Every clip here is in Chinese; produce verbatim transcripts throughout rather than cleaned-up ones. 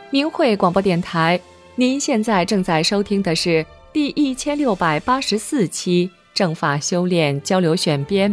明慧广播电台，您现在正在收听的是第一千六百八十四期正法修炼交流选编。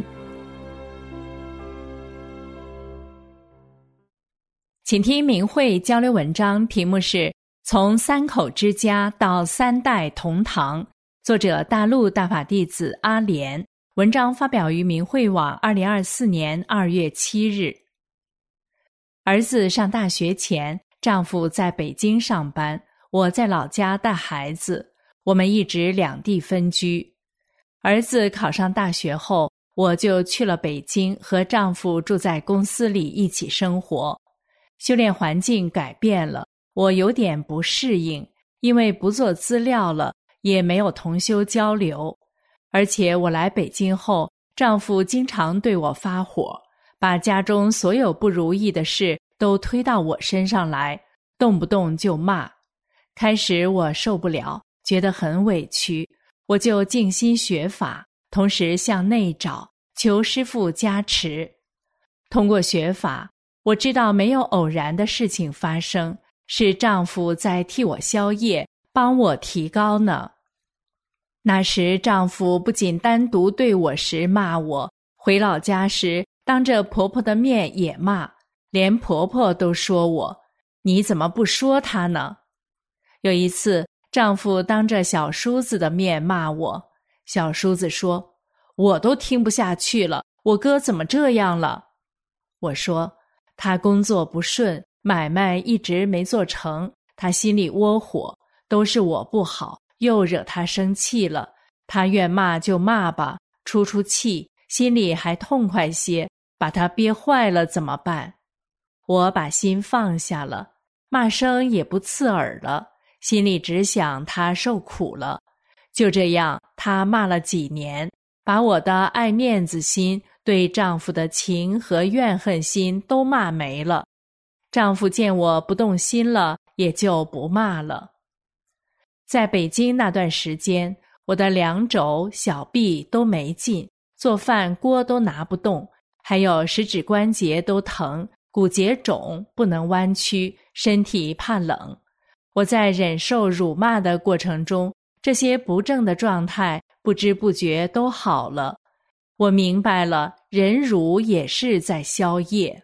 请听明慧交流文章，题目是从三口之家到三代同堂，作者大陆大法弟子阿莲，文章发表于明慧网二零二四年二月七日。儿子上大学前，丈夫在北京上班，我在老家带孩子，我们一直两地分居。儿子考上大学后，我就去了北京，和丈夫住在公司里一起生活。修炼环境改变了，我有点不适应，因为不做资料了，也没有同修交流。而且我来北京后，丈夫经常对我发火，把家中所有不如意的事都推到我身上来，动不动就骂。开始我受不了，觉得很委屈，我就静心学法，同时向内找，求师父加持。通过学法，我知道没有偶然的事情发生，是丈夫在替我消业，帮我提高呢。那时丈夫不仅单独对我时骂我，回老家时当着婆婆的面也骂，连婆婆都说我，你怎么不说她呢？有一次，丈夫当着小叔子的面骂我，小叔子说，我都听不下去了，我哥怎么这样了？我说，他工作不顺，买卖一直没做成，他心里窝火，都是我不好，又惹他生气了，他愿骂就骂吧，出出气，心里还痛快些，把他憋坏了怎么办？我把心放下了，骂声也不刺耳了，心里只想他受苦了。就这样，他骂了几年，把我的爱面子心，对丈夫的情和怨恨心都骂没了。丈夫见我不动心了，也就不骂了。在北京那段时间，我的两肘、小臂都没劲，做饭锅都拿不动，还有食指关节都疼，骨节肿，不能弯曲，身体怕冷。我在忍受辱骂的过程中，这些不正的状态不知不觉都好了。我明白了，忍辱也是在消业。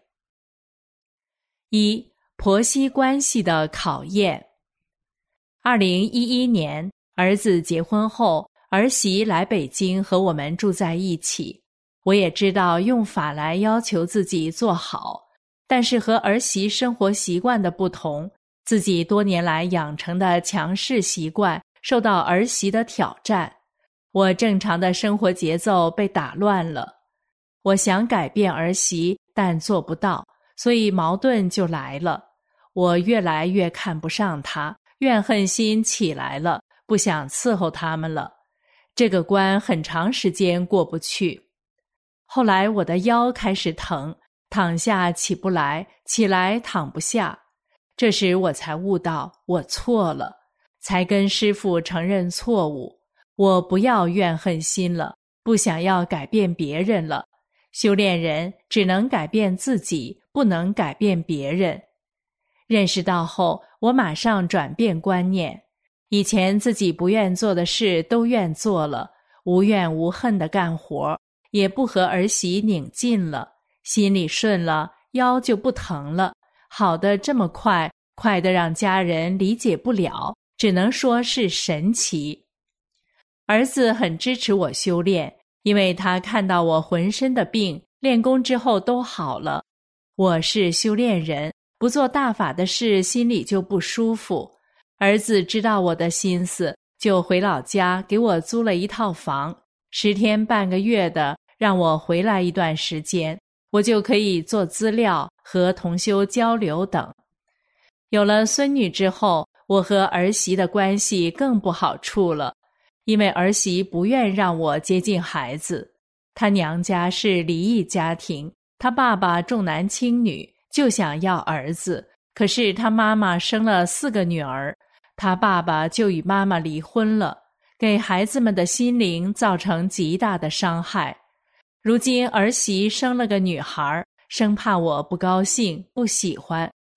一、婆媳关系的考验。二零一一年，儿子结婚后，儿媳来北京和我们住在一起。我也知道用法来要求自己做好，但是和儿媳生活习惯的不同，自己多年来养成的强势习惯受到儿媳的挑战，我正常的生活节奏被打乱了。我想改变儿媳，但做不到，所以矛盾就来了。我越来越看不上她，怨恨心起来了，不想伺候他们了。这个关很长时间过不去。后来我的腰开始疼，躺下起不来，起来躺不下。这时我才悟到我错了，才跟师父承认错误。我不要怨恨心了，不想要改变别人了。修炼人只能改变自己，不能改变别人。认识到后，我马上转变观念，以前自己不愿做的事都愿做了，无怨无恨地干活，也不和儿媳拧近了，心里顺了，腰就不疼了，好的这么快，快得让家人理解不了，只能说是神奇。儿子很支持我修炼，因为他看到我浑身的病，练功之后都好了。我是修炼人，不做大法的事，心里就不舒服。儿子知道我的心思，就回老家给我租了一套房，十天半个月的，让我回来一段时间，我就可以做资料和同修交流等。有了孙女之后，我和儿媳的关系更不好处了，因为儿媳不愿让我接近孩子。她娘家是离异家庭，她爸爸重男轻女，就想要儿子，可是她妈妈生了四个女儿，她爸爸就与妈妈离婚了，给孩子们的心灵造成极大的伤害。如今儿媳生了个女孩，生怕我不高兴不喜欢，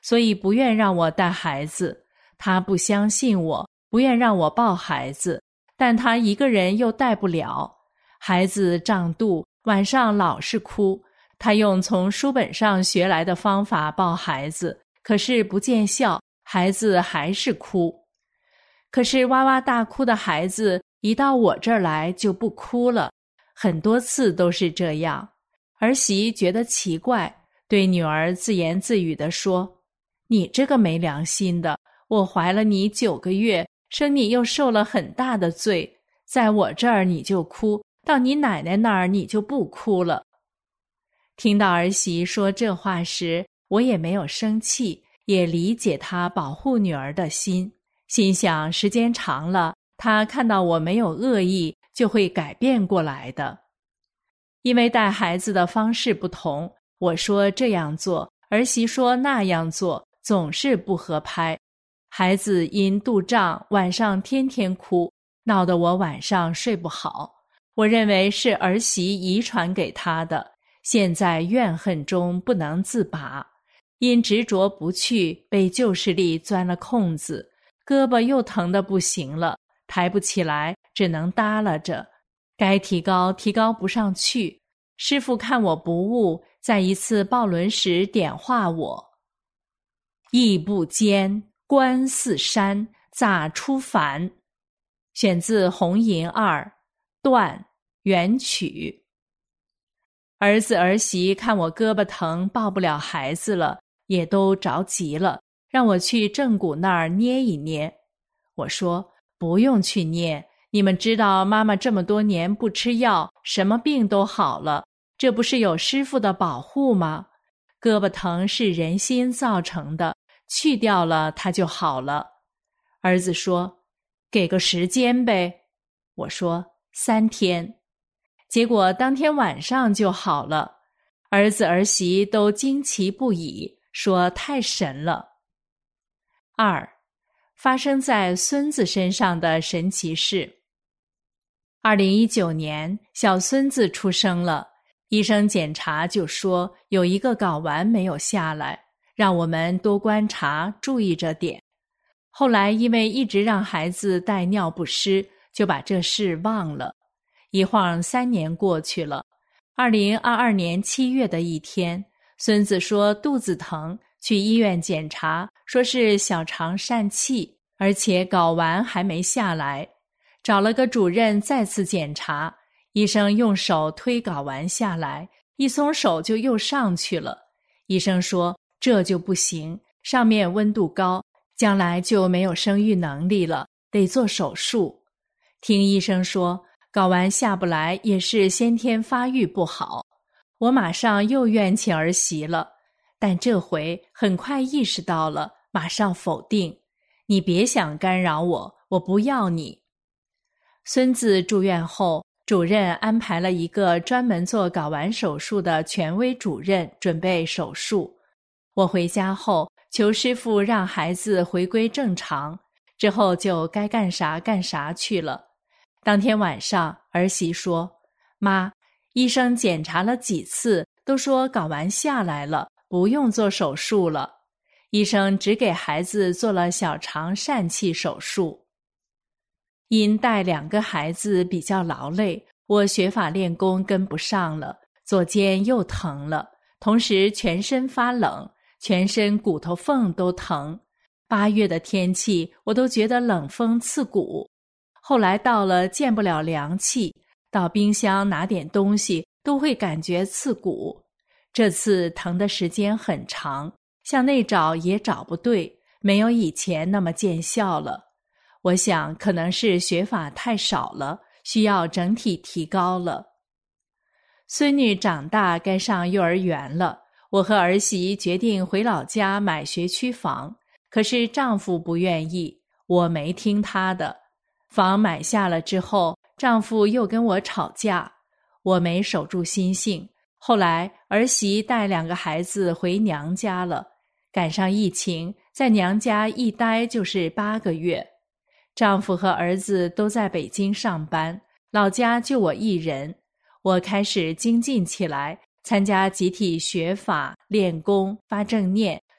所以不愿让我带孩子。他不相信我，不愿让我抱孩子，但他一个人又带不了。孩子胀肚，晚上老是哭，他用从书本上学来的方法抱孩子，可是不见效，孩子还是哭。可是哇哇大哭的孩子一到我这儿来就不哭了，很多次都是这样。儿媳觉得奇怪，对女儿自言自语地说：你这个没良心的，我怀了你九个月，生你又受了很大的罪，在我这儿你就哭，到你奶奶那儿你就不哭了。听到儿媳说这话时，我也没有生气，也理解她保护女儿的心，心想时间长了，她看到我没有恶意，就会改变过来的。因为带孩子的方式不同，我说这样做，儿媳说那样做，总是不合拍。孩子因肚胀，晚上天天哭，闹得我晚上睡不好。我认为是儿媳遗传给他的，现在怨恨中不能自拔，因执着不去，被旧势力钻了空子，胳膊又疼得不行了，抬不起来，只能耷拉着，该提高提高不上去。师父看我不悟，在一次抱轮时点化我：意不坚，观似山，咋出凡？选自红银二段元曲。儿子儿媳看我胳膊疼，抱不了孩子了，也都着急了，让我去正骨那儿捏一捏。我说不用去捏，你们知道妈妈这么多年不吃药，什么病都好了，这不是有师父的保护吗？胳膊疼是人心造成的，去掉了它就好了。儿子说给个时间呗。我说三天。结果当天晚上就好了，儿子儿媳都惊奇不已，说太神了。二，发生在孙子身上的神奇事。二零一九年，小孙子出生了，医生检查就说有一个睾丸没有下来，让我们多观察，注意着点。后来因为一直让孩子带尿不湿，就把这事忘了。一晃三年过去了，二零二二年七月的一天，孙子说肚子疼，去医院检查，说是小肠疝气，而且睾丸还没下来。找了个主任再次检查，医生用手推睾丸下来，一松手就又上去了。医生说这就不行，上面温度高，将来就没有生育能力了，得做手术。听医生说睾丸下不来也是先天发育不好，我马上又怨气儿媳了，但这回很快意识到了，马上否定，你别想干扰我，我不要你。孙子住院后，主任安排了一个专门做睾丸手术的权威主任准备手术。我回家后求师父让孩子回归正常，之后就该干啥干啥去了。当天晚上，儿媳说：妈，医生检查了几次，都说睾丸下来了，不用做手术了。医生只给孩子做了小肠疝气手术。因带两个孩子比较劳累，我学法练功跟不上了，左肩又疼了，同时全身发冷，全身骨头缝都疼。八月的天气，我都觉得冷风刺骨。后来到了见不了凉气，到冰箱拿点东西都会感觉刺骨。这次疼的时间很长，向内找也找不对，没有以前那么见效了。我想可能是学法太少了，需要整体提高了。孙女长大该上幼儿园了，我和儿媳决定回老家买学区房，可是丈夫不愿意，我没听他的。房买下了之后，丈夫又跟我吵架，我没守住心性。后来儿媳带两个孩子回娘家了，赶上疫情，在娘家一待就是八个月。丈夫和儿子都在北京上班，老家就我一人。我开始精进起来，参加集体学法、练功、发正念，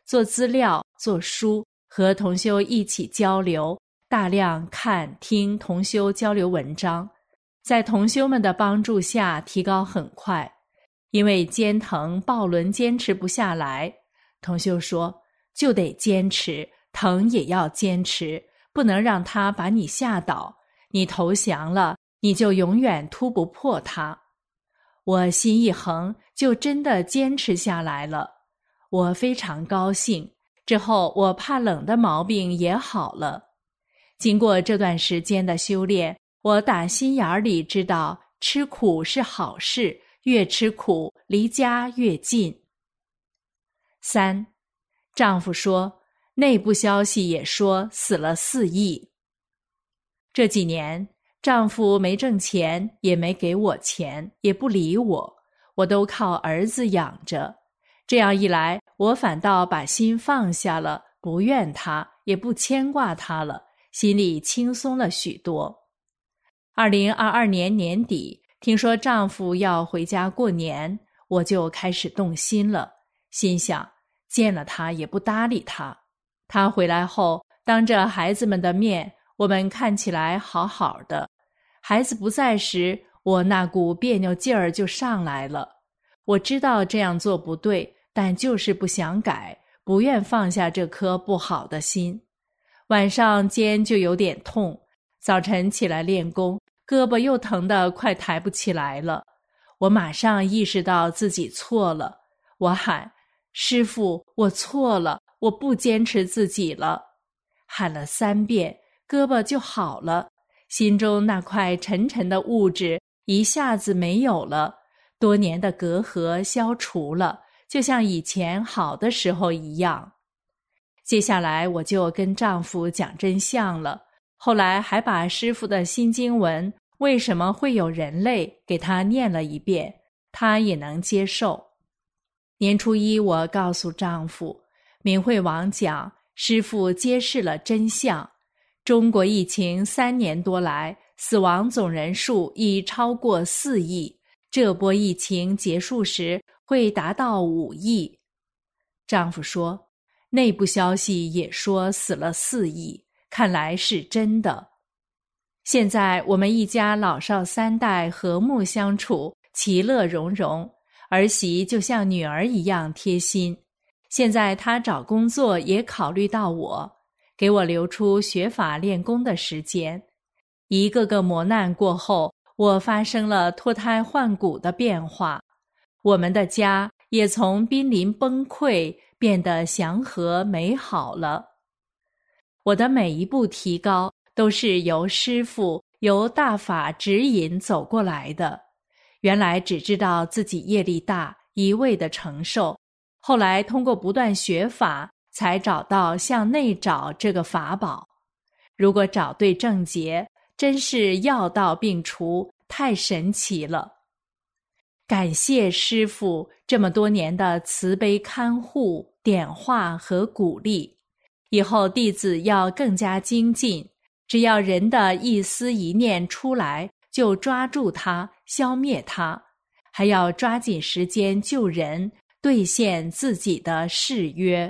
做资料、做书，和同修一起交流，大量看听同修交流文章，在同修们的帮助下提高很快。因为肩疼，抱轮坚持不下来，同修说就得坚持，疼也要坚持，不能让它把你吓倒，你投降了，你就永远突不破它。我心一横，就真的坚持下来了。我非常高兴，之后我怕冷的毛病也好了。经过这段时间的修炼，我打心眼里知道吃苦是好事，越吃苦离家越近。三，丈夫说内部消息也说死了四亿。这几年丈夫没挣钱，也没给我钱，也不理我，我都靠儿子养着。这样一来，我反倒把心放下了，不怨他，也不牵挂他了，心里轻松了许多。二零二二年年底，听说丈夫要回家过年，我就开始动心了，心想见了他也不搭理他。他回来后，当着孩子们的面，我们看起来好好的。孩子不在时，我那股别扭劲儿就上来了。我知道这样做不对，但就是不想改，不愿放下这颗不好的心。晚上肩就有点痛，早晨起来练功，胳膊又疼得快抬不起来了。我马上意识到自己错了，我喊师父，我错了，我不坚持自己了。喊了三遍，胳膊就好了，心中那块沉沉的物质一下子没有了，多年的隔阂消除了，就像以前好的时候一样。接下来我就跟丈夫讲真相了，后来还把师父的心经文为什么会有人类给他念了一遍，他也能接受。年初一，我告诉丈夫，明慧网讲师父揭示了真相，中国疫情三年多来，死亡总人数已超过四亿，这波疫情结束时会达到五亿。丈夫说，内部消息也说死了四亿，看来是真的。现在我们一家老少三代和睦相处，其乐融融，儿媳就像女儿一样贴心。现在她找工作也考虑到我，给我留出学法练功的时间。一个个磨难过后，我发生了脱胎换骨的变化，我们的家也从濒临崩溃变得祥和美好了。我的每一步提高都是由师父由大法指引走过来的，原来只知道自己业力大，一味的承受，后来通过不断学法，才找到向内找这个法宝。如果找对症结，真是药到病除，太神奇了。感谢师父这么多年的慈悲看护、点化和鼓励，以后弟子要更加精进，只要人的一思一念出来，就抓住它，消灭它，还要抓紧时间救人，兑现自己的誓约。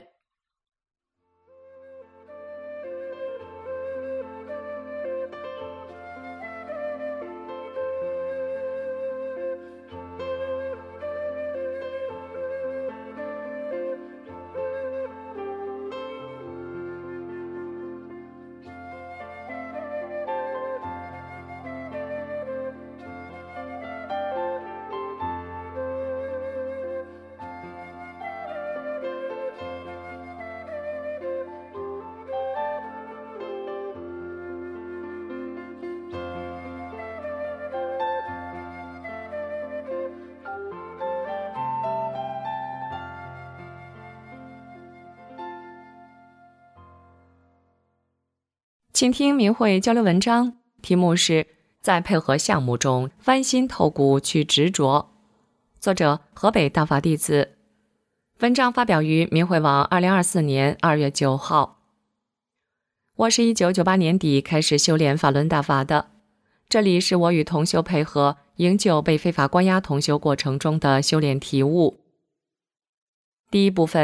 请听明慧交流文章，题目是在配合项目中翻新透骨去执着，作者河北大法弟子。文章发表于明慧网二零二四年二月九号。我是一九九八年底开始修炼法轮大法的，这里是我与同修配合营救被非法关押同修过程中的修炼体悟。第一部分，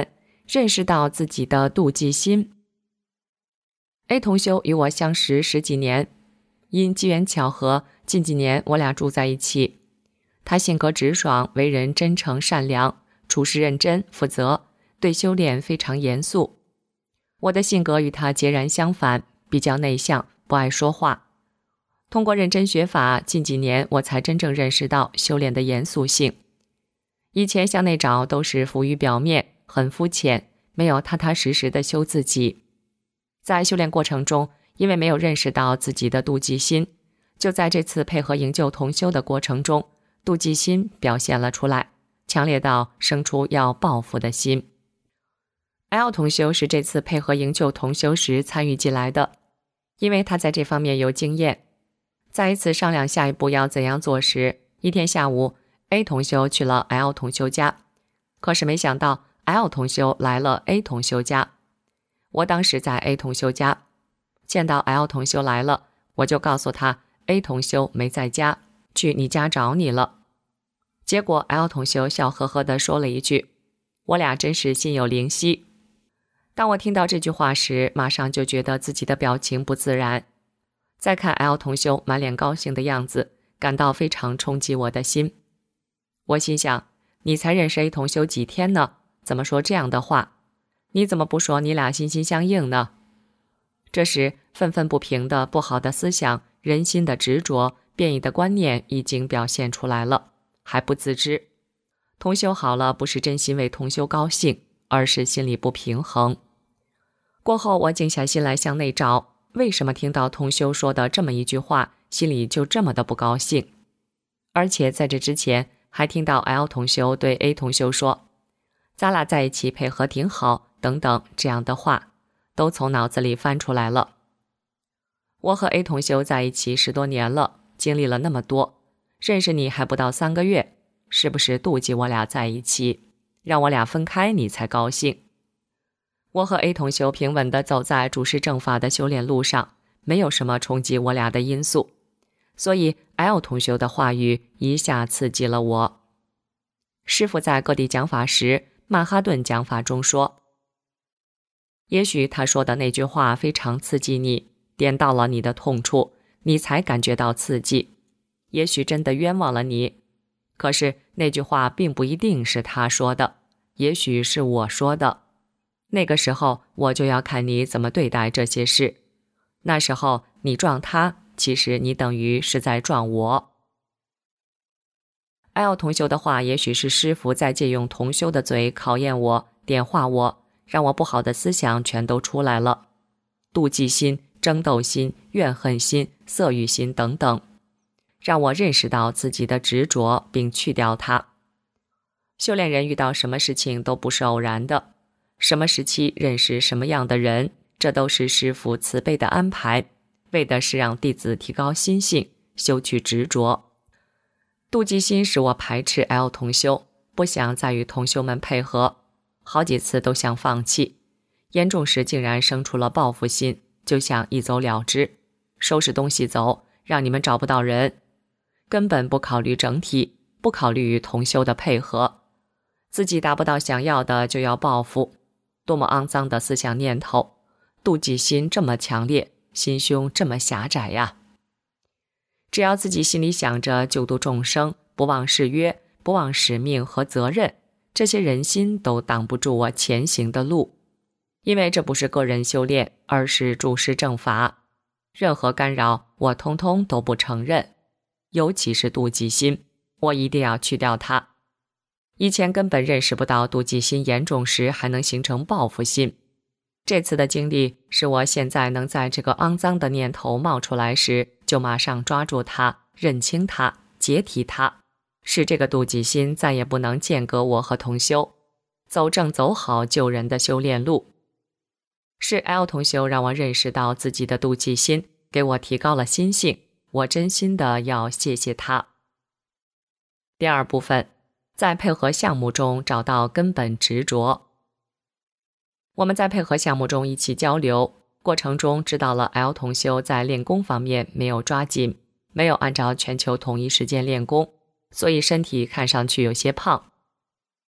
认识到自己的妒忌心。A 同修与我相识十几年，因机缘巧合，近几年我俩住在一起。他性格直爽，为人真诚善良，处事认真负责，对修炼非常严肃。我的性格与他截然相反，比较内向，不爱说话。通过认真学法，近几年我才真正认识到修炼的严肃性。以前向内找都是浮于表面，很肤浅，没有踏踏实实的修自己。在修炼过程中，因为没有认识到自己的妒忌心，就在这次配合营救同修的过程中，妒忌心表现了出来，强烈到生出要报复的心。L 同修是这次配合营救同修时参与进来的，因为他在这方面有经验。在一次商量下一步要怎样做时，一天下午 A 同修去了 L 同修家，可是没想到 L 同修来了 A 同修家。我当时在 A 同修家，见到 L 同修来了，我就告诉他 A 同修没在家，去你家找你了。结果 L 同修笑呵呵地说了一句，我俩真是心有灵犀。当我听到这句话时，马上就觉得自己的表情不自然。再看 L 同修满脸高兴的样子，感到非常冲击我的心。我心想，你才认识 A 同修几天呢，怎么说这样的话？你怎么不说你俩心心相印呢？这时愤愤不平的不好的思想，人心的执着，变异的观念已经表现出来了，还不自知。同修好了，不是真心为同修高兴，而是心里不平衡。过后我静下心来向内找，为什么听到同修说的这么一句话，心里就这么的不高兴？而且在这之前还听到 L 同修对 A 同修说，咱俩在一起配合挺好等等这样的话，都从脑子里翻出来了。我和 A 同修在一起十多年了，经历了那么多，认识你还不到三个月，是不是妒忌我俩在一起，让我俩分开你才高兴？我和 A 同修平稳地走在主事正法的修炼路上，没有什么冲击我俩的因素，所以 L 同修的话语一下刺激了我。师父在各地讲法时，曼哈顿讲法中说，也许他说的那句话非常刺激你，点到了你的痛处，你才感觉到刺激，也许真的冤枉了你。可是那句话并不一定是他说的，也许是我说的。那个时候我就要看你怎么对待这些事。那时候你撞他，其实你等于是在撞我。L 同修的话也许是师父在借用同修的嘴考验我，点化我，让我不好的思想全都出来了，妒忌心、争斗心、怨恨心、色欲心等等，让我认识到自己的执着并去掉它。修炼人遇到什么事情都不是偶然的，什么时期认识什么样的人，这都是师父慈悲的安排，为的是让弟子提高心性，修去执着。妒忌心使我排斥 L 同修，不想再与同修们配合，好几次都想放弃，严重时竟然生出了报复心，就想一走了之，收拾东西走，让你们找不到人，根本不考虑整体，不考虑与同修的配合，自己达不到想要的就要报复，多么肮脏的思想念头，妒忌心这么强烈，心胸这么狭窄呀！只要自己心里想着救度众生，不忘誓约，不忘使命和责任，这些人心都挡不住我前行的路。因为这不是个人修炼，而是诸事正法，任何干扰我通通都不承认，尤其是妒忌心，我一定要去掉它。以前根本认识不到妒忌心严重时还能形成报复心，这次的经历使我现在能在这个肮脏的念头冒出来时，就马上抓住它，认清它，解体它，使这个妒忌心再也不能间隔我和同修，走正走好救人的修炼路。是 L 同修让我认识到自己的妒忌心，给我提高了心性，我真心的要谢谢他。第二部分，在配合项目中找到根本执着。我们在配合项目中一起交流过程中，知道了 L 同修在练功方面没有抓紧，没有按照全球统一时间练功，所以身体看上去有些胖。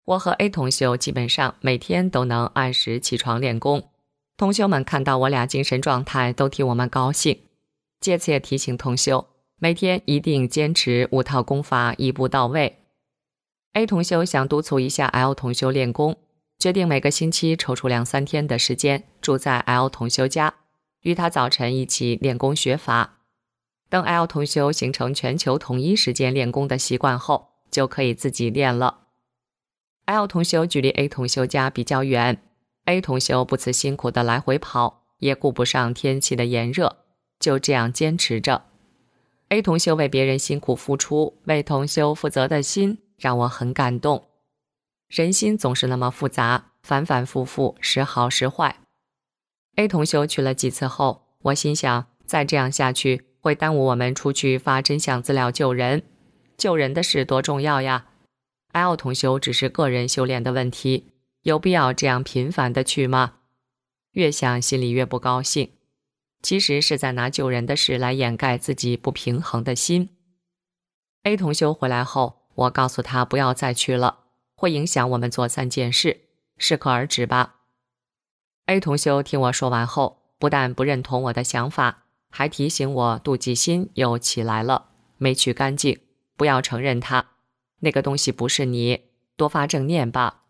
我和 A 同修基本上每天都能按时起床练功，同修们看到我俩精神状态都替我们高兴。借此也提醒同修，每天一定坚持五套功法一步到位。A 同修想督促一下 L 同修练功，决定每个星期抽出两三天的时间住在 L 同修家，与他早晨一起练功学法。等 L 同修形成全球统一时间练功的习惯后，就可以自己练了。L 同修距离 A 同修家比较远， A 同修不辞辛苦的来回跑，也顾不上天气的炎热，就这样坚持着。 A 同修为别人辛苦付出，为同修负责的心让我很感动。人心总是那么复杂，反反复复，时好时坏。 A 同修去了几次后，我心想再这样下去会耽误我们出去发真相资料救人，救人的事多重要呀。L 同修只是个人修炼的问题，有必要这样频繁的去吗？越想心里越不高兴，其实是在拿救人的事来掩盖自己不平衡的心。 A 同修回来后，我告诉他不要再去了，会影响我们做三件事，适可而止吧。 A 同修听我说完后，不但不认同我的想法，还提醒我妒忌心又起来了，没去干净，不要承认它，那个东西不是你，多发正念吧。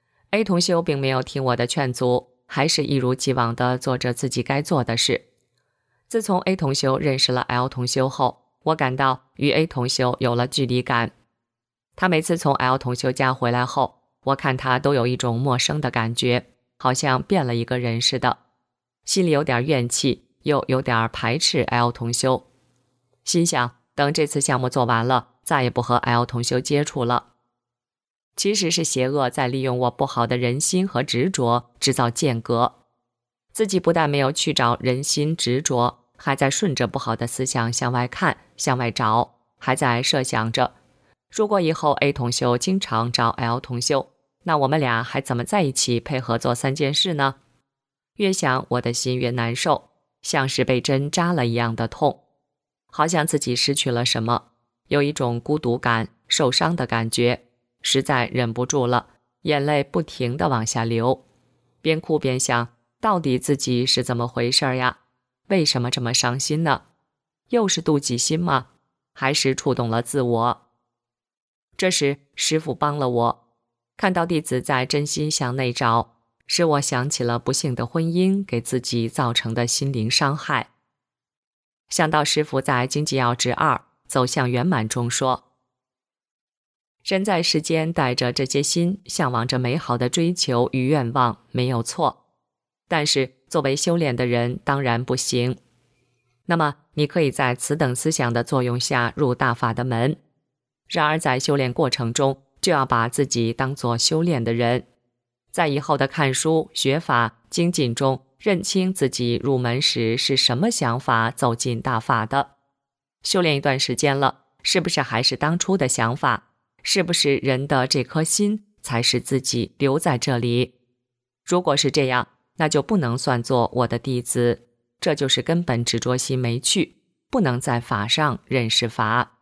A 同修并没有听我的劝阻，还是一如既往地做着自己该做的事。自从 A 同修认识了 L 同修后，我感到与 A 同修有了距离感。他每次从 L 同修家回来后，我看他都有一种陌生的感觉，好像变了一个人似的，心里有点怨气，又有点排斥 L 同修。心想等这次项目做完了，再也不和 L 同修接触了。其实是邪恶在利用我不好的人心和执着，制造间隔。自己不但没有去找人心执着，还在顺着不好的思想向外看，向外找，还在设想着，如果以后 A 同修经常找 L 同修，那我们俩还怎么在一起配合做三件事呢？越想我的心越难受，像是被针扎了一样的痛，好像自己失去了什么，有一种孤独感、受伤的感觉，实在忍不住了，眼泪不停地往下流，边哭边想，到底自己是怎么回事呀？为什么这么伤心呢？又是妒忌心吗？还是触动了自我？这时师父帮了我，看到弟子在真心向内找，使我想起了不幸的婚姻给自己造成的心灵伤害。想到师父在《经济要旨二走向圆满》中说，人在世间带着这些心，向往着美好的追求与愿望，没有错，但是作为修炼的人当然不行。那么你可以在此等思想的作用下入大法的门，然而在修炼过程中就要把自己当作修炼的人，在以后的看书、学法、精进中认清自己入门时是什么想法走进大法的。修炼一段时间了，是不是还是当初的想法？是不是人的这颗心才使自己留在这里？如果是这样，那就不能算作我的弟子，这就是根本执着心没去，不能在法上认识法。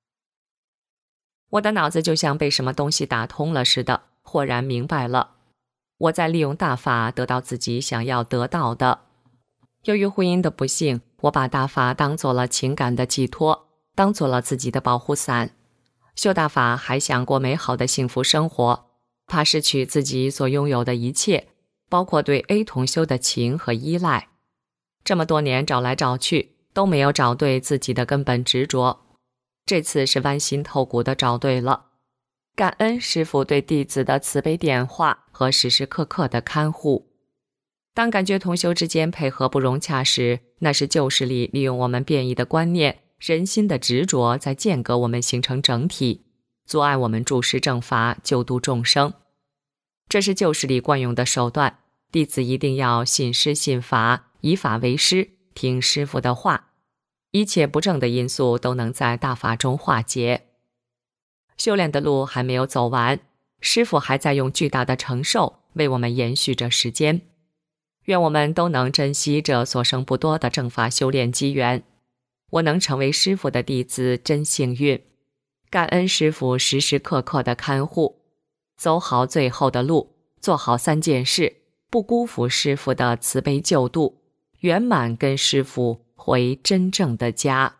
我的脑子就像被什么东西打通了似的，豁然明白了，我在利用大法得到自己想要得到的。由于婚姻的不幸，我把大法当做了情感的寄托，当做了自己的保护伞。修大法还想过美好的幸福生活，怕失去自己所拥有的一切，包括对 A 同修的情和依赖。这么多年找来找去，都没有找对自己的根本执着，这次是剜心透骨的找对了。感恩师父对弟子的慈悲点化和时时刻刻的看护。当感觉同修之间配合不融洽时，那是旧势力利用我们变异的观念、人心的执着在间隔我们形成整体，阻碍我们注释正法，救度众生。这是旧势力惯用的手段，弟子一定要信师信法，以法为师，听师父的话，一切不正的因素都能在大法中化解。修炼的路还没有走完，师父还在用巨大的承受为我们延续着时间。愿我们都能珍惜这所剩不多的正法修炼机缘。我能成为师父的弟子真幸运，感恩师父时时刻刻的看护。 走好最后的路，做好三件事，不辜负师父的慈悲救度，圆满跟师父回真正的家。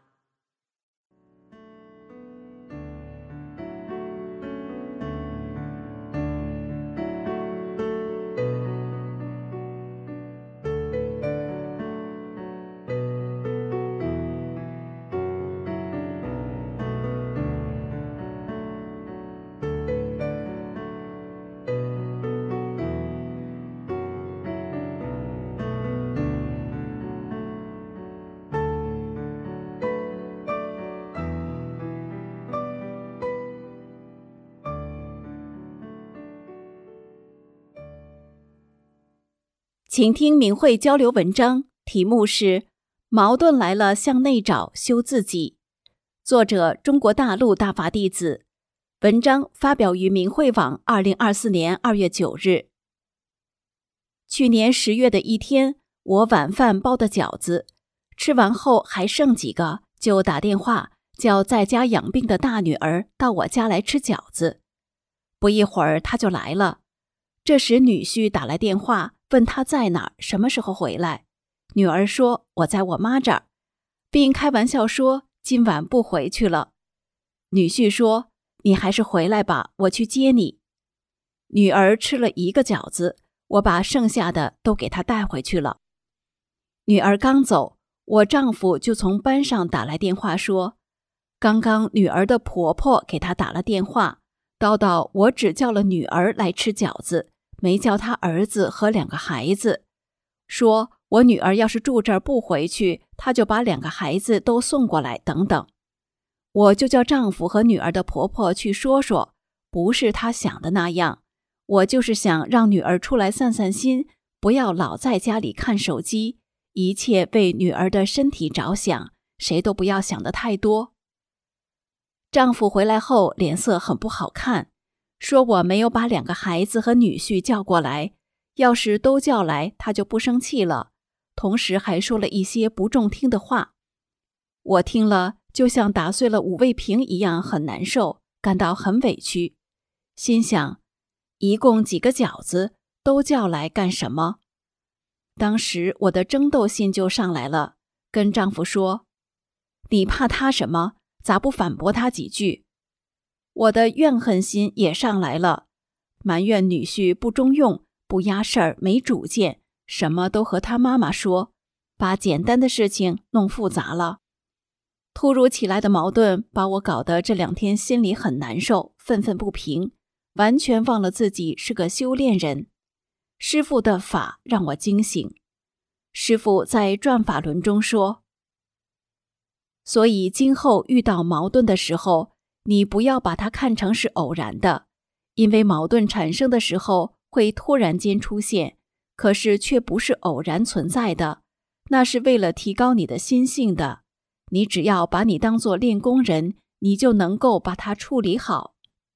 请听明慧交流文章，题目是矛盾来了向内找修自己，作者中国大陆大法弟子，文章发表于明慧网二零二四年二月九日。去年十月的一天，我晚饭包的饺子吃完后还剩几个，就打电话叫在家养病的大女儿到我家来吃饺子。不一会儿她就来了，这时女婿打来电话问她在哪儿，什么时候回来。女儿说我在我妈这儿，并开玩笑说今晚不回去了。女婿说你还是回来吧，我去接你。女儿吃了一个饺子，我把剩下的都给她带回去了。女儿刚走，我丈夫就从班上打来电话说，刚刚女儿的婆婆给她打了电话，叨叨我只叫了女儿来吃饺子，没叫她儿子和两个孩子，说我女儿要是住这儿不回去，她就把两个孩子都送过来等等。我就叫丈夫和女儿的婆婆去说说，不是她想的那样，我就是想让女儿出来散散心，不要老在家里看手机，一切为女儿的身体着想，谁都不要想得太多。丈夫回来后脸色很不好看，说我没有把两个孩子和女婿叫过来，要是都叫来他就不生气了，同时还说了一些不中听的话。我听了就像打碎了五味瓶一样，很难受，感到很委屈，心想一共几个饺子，都叫来干什么？当时我的争斗心就上来了，跟丈夫说，你怕他什么？咋不反驳他几句？我的怨恨心也上来了，埋怨女婿不中用，不压事儿，没主见，什么都和他妈妈说，把简单的事情弄复杂了。突如其来的矛盾把我搞得这两天心里很难受，愤愤不平，完全忘了自己是个修炼人。师父的法让我惊醒。师父在转法轮中说，所以今后遇到矛盾的时候，你不要把它看成是偶然的，因为矛盾产生的时候会突然间出现，可是却不是偶然存在的，那是为了提高你的心性的。你只要把你当作练功人，你就能够把它处理好。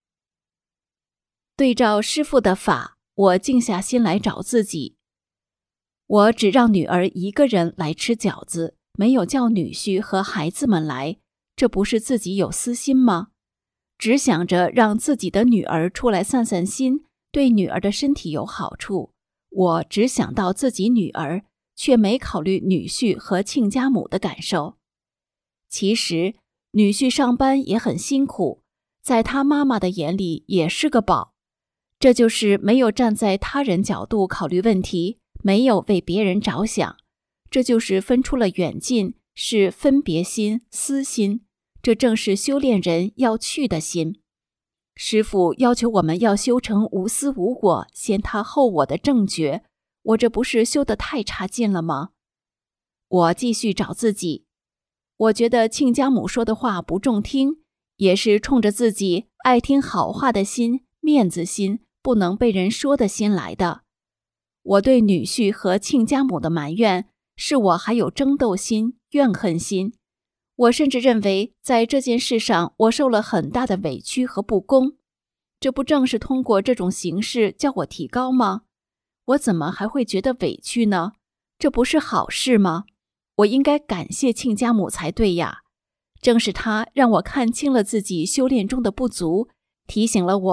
对照师父的法，我静下心来找自己。我只让女儿一个人来吃饺子，没有叫女婿和孩子们来，这不是自己有私心吗？只想着让自己的女儿出来散散心，对女儿的身体有好处。我只想到自己女儿，却没考虑女婿和亲家母的感受。其实女婿上班也很辛苦，在他妈妈的眼里也是个宝，这就是没有站在他人角度考虑问题，没有为别人着想，这就是分出了远近，是分别心、私心，这正是修炼人要去的心。师父要求我们要修成无私无我、先他后我的正觉，我这不是修得太差劲了吗？我继续找自己。我觉得亲家母说的话不中听，也是冲着自己爱听好话的心、面子心、不能被人说的心来的。我对女婿和亲家母的埋怨，是我还有争斗心、怨恨心。我甚至认为在这件事上我受了很大的委屈和不公，这不正是通过这种形式叫我提高吗？我怎么还会觉得委屈呢？这不是好事吗？我应该感谢亲家母才对呀，正是他让我看清了自己修炼中的不足，提醒了我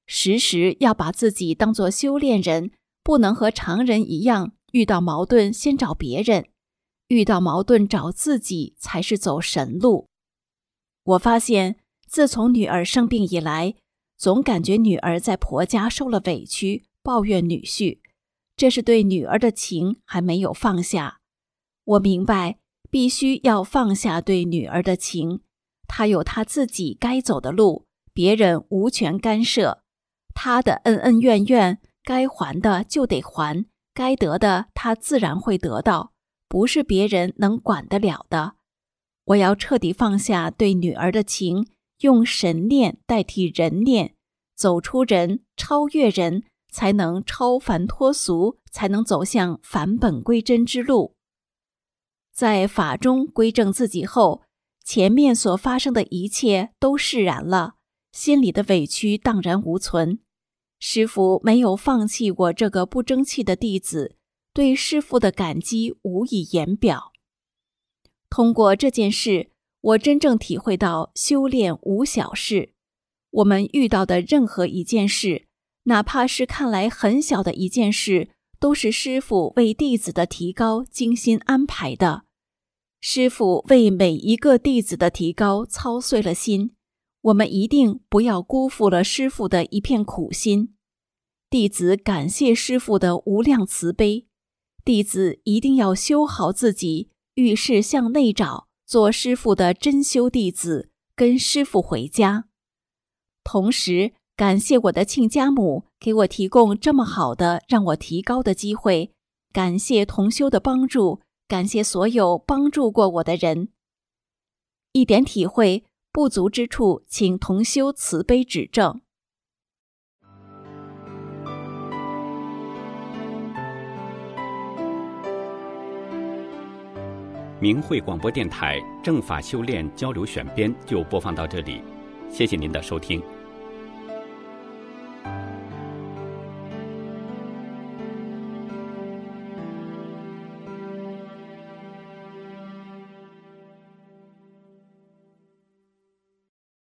时时要把自己当作修炼人，不能和常人一样，遇到矛盾先找别人，遇到矛盾找自己才是走神路。我发现，自从女儿生病以来，总感觉女儿在婆家受了委屈，抱怨女婿，这是对女儿的情还没有放下。我明白，必须要放下对女儿的情，她有她自己该走的路，别人无权干涉。她的恩恩怨怨，该还的就得还，该得的她自然会得到，不是别人能管得了的。我要彻底放下对女儿的情，用神念代替人念，走出人，超越人，才能超凡脱俗，才能走向返本归真之路。在法中归正自己后，前面所发生的一切都释然了，心里的委屈荡然无存。师父没有放弃我这个不争气的弟子，对师父的感激无以言表。通过这件事，我真正体会到修炼无小事。我们遇到的任何一件事，哪怕是看来很小的一件事，都是师父为弟子的提高精心安排的。师父为每一个弟子的提高操碎了心，我们一定不要辜负了师父的一片苦心。弟子感谢师父的无量慈悲，弟子一定要修好自己，遇事向内找，做师父的真修弟子，跟师父回家。同时感谢我的亲家母给我提供这么好的让我提高的机会，感谢同修的帮助，感谢所有帮助过我的人。一点体会，不足之处请同修慈悲指正。 明慧广播电台正法修炼交流选编就播放到这里，谢谢您的收听。